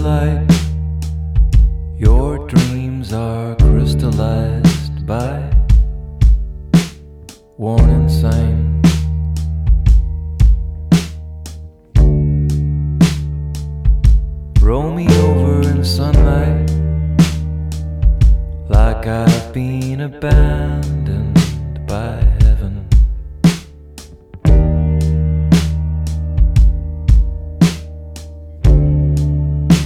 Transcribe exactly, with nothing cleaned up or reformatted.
light. Your dreams are crystallized by warning sign. Roll me over in sunlight, like I've been abandoned by